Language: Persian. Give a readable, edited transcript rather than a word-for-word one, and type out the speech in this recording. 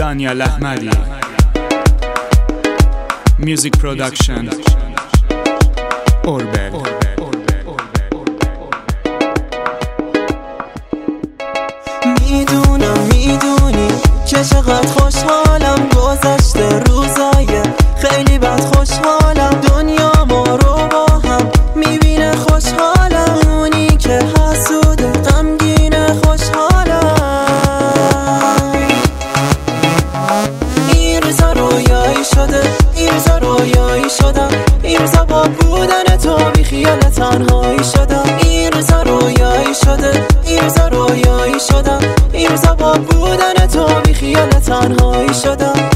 دانیال احمدی میوزیک پرودکشن اوربل. میدونی که چقدر خوشحالم، گذشته روزای خیلی بد خوشحالم، دنیا ما رو با هم میبینه خوشحالم، اونی که حسوده غمگینه خوشحالم. این روزا رویایی شده، این روزا رویایی شدم، این روزا با بودن تو بی خیال تنهایی شدم، این روزا رویایی شده، این روزا رویایی شدم، این روزا با بودن تو بی خیال تنهایی شدم.